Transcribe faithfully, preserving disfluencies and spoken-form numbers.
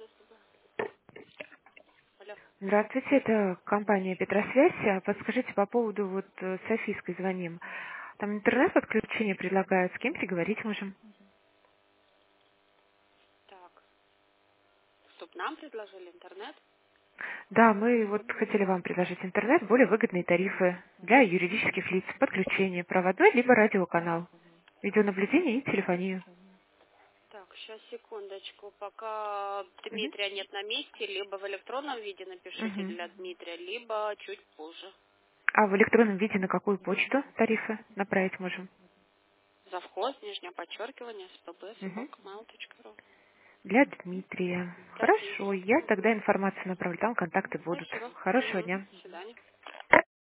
Алло. Здравствуйте, это компания Петросвязь. А Подскажите по поводу вот э, Софийской звоним. Там интернет-подключение предлагают, с кем переговорить можем? Так, чтоб нам предложили интернет. Да, мы вот хотели вам предложить интернет, более выгодные тарифы для юридических лиц, подключение, проводной либо радиоканал, видеонаблюдение и телефонию. Так, сейчас секундочку. Пока Мгм. Дмитрия нет на месте, либо в электронном виде напишите Мгм. для Дмитрия, либо чуть позже. А в электронном виде на какую почту тарифы направить можем? Завхоз, нижнее подчеркивание, спб, Мгм. собака, mail точка ру. Для Дмитрия. Для Хорошо, Дмитрия. я Мгм. тогда информацию направлю, там контакты будут. Спасибо. Хорошего Мгм. дня. До свидания.